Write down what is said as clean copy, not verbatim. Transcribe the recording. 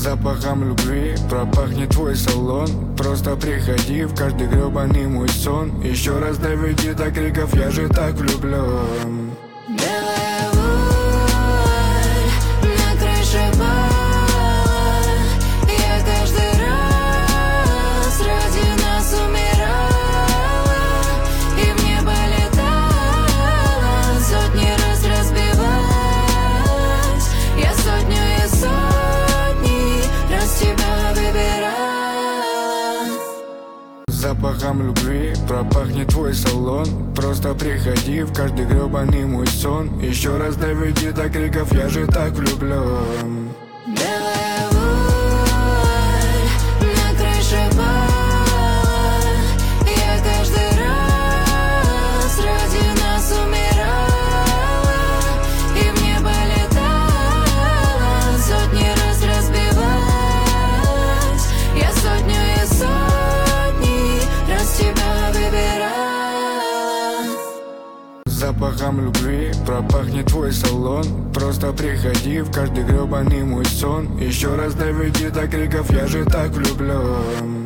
Запахом любви пропахнет твой салон. Просто приходи в каждый гребаный мой сон. Еще раз доведи до криков, я же так влюблен. Белая вуаль на крыше бала. Я каждый раз ради нас умирала, и в небо летала, сотни раз разбивалась. Я сотню и сотни раз тебя выбирала. Запахом любви пропахнет твой салон. Просто приходи в каждый гребаный мой сон. Еще раз доведи до криков, я же так влюблен. Белая вуаль на крыше бала. Я каждый раз ради нас умирала, и в небо летала, сотни раз разбивалась. Я сотню и сотни раз тебя выбирала. Запахом любви пропахнет твой салон. Просто приходи в каждый гребаный мой сон. Еще раз доведи до криков, я же так влюблен.